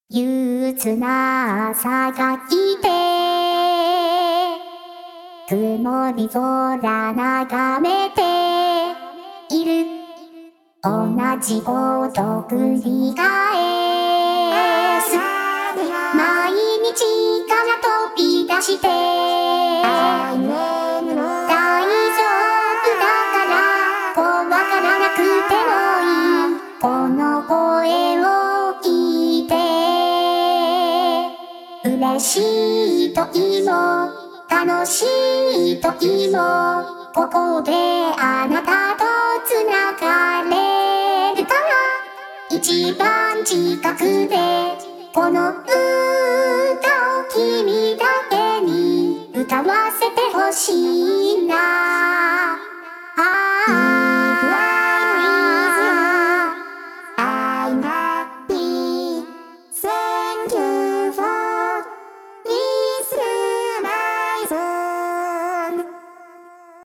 憂鬱な朝が来て曇り空眺めている同じこと繰り返す毎日から飛び出して大丈夫だから怖がらなくてもいいこの声を聞いて嬉しい時も楽しい時もここであなたとつながれるから一番近くでこの歌を君だけに歌わせてほしいな